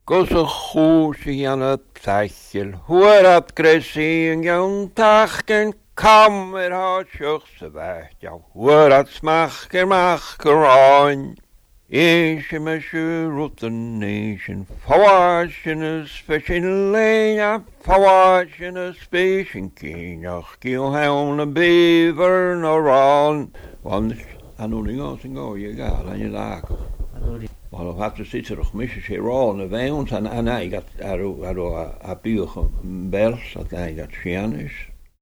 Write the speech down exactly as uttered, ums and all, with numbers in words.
Gus a chúsi an a tachil, huarat gresi yn iawn tachgen kamer ha siwch sa beth iawn, huarat smach ger mach gerain. Eishe me siwr the nation, fawashin is fishing lane, a fawashin is fishing king, ach gil hawn a beaver no ron. Want anoning os yn go, you got, and you like. Wel, oedd at y sut ydych mysio si rôl yn y fewn, a na i gat ar o a buwch yn bers, a na i gat sianus.